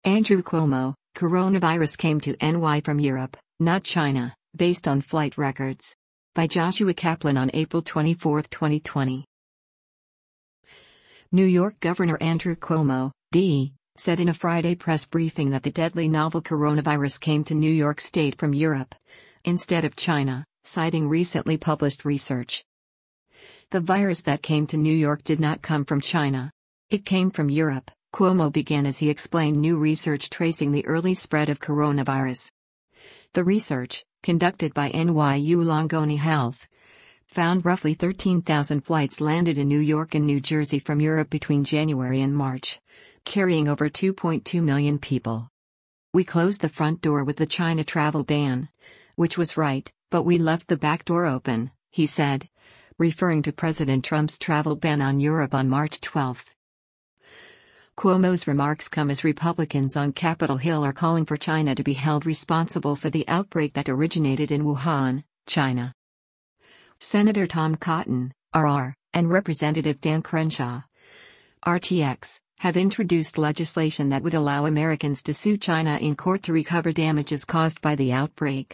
Andrew Cuomo, coronavirus came to NY from Europe, not China, based on flight records. By Joshua Kaplan on April 24, 2020. New York Governor Andrew Cuomo, D., said in a Friday press briefing that the deadly novel coronavirus came to New York State from Europe, instead of China, citing recently published research. The virus that came to New York did not come from China. It came from Europe, Cuomo began as he explained new research tracing the early spread of coronavirus. The research, conducted by NYU Langone Health, found roughly 13,000 flights landed in New York and New Jersey from Europe between January and March, carrying over 2.2 million people. We closed the front door with the China travel ban, which was right, but we left the back door open, he said, referring to President Trump's travel ban on Europe on March 12. Cuomo's remarks come as Republicans on Capitol Hill are calling for China to be held responsible for the outbreak that originated in Wuhan, China. Senator Tom Cotton, RR, and Representative Dan Crenshaw, RTX, have introduced legislation that would allow Americans to sue China in court to recover damages caused by the outbreak.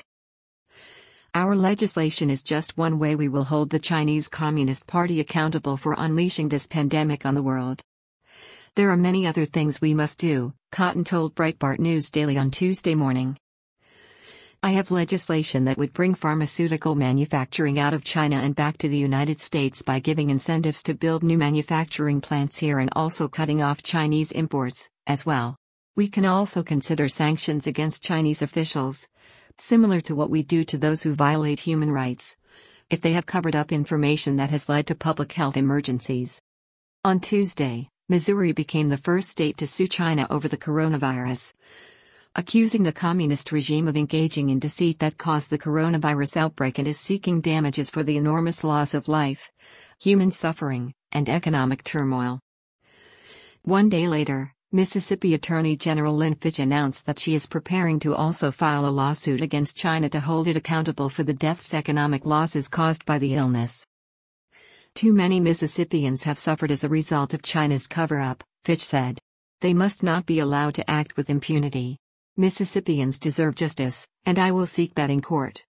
Our legislation is just one way we will hold the Chinese Communist Party accountable for unleashing this pandemic on the world. There are many other things we must do, Cotton told Breitbart News Daily on Tuesday morning. I have legislation that would bring pharmaceutical manufacturing out of China and back to the United States by giving incentives to build new manufacturing plants here and also cutting off Chinese imports, as well. We can also consider sanctions against Chinese officials, similar to what we do to those who violate human rights, if they have covered up information that has led to public health emergencies. On Tuesday, Missouri became the first state to sue China over the coronavirus, accusing the communist regime of engaging in deceit that caused the coronavirus outbreak and is seeking damages for the enormous loss of life, human suffering, and economic turmoil. One day later, Mississippi Attorney General Lynn Fitch announced that she is preparing to also file a lawsuit against China to hold it accountable for the deaths and economic losses caused by the illness. Too many Mississippians have suffered as a result of China's cover-up, Fitch said. They must not be allowed to act with impunity. Mississippians deserve justice, and I will seek that in court.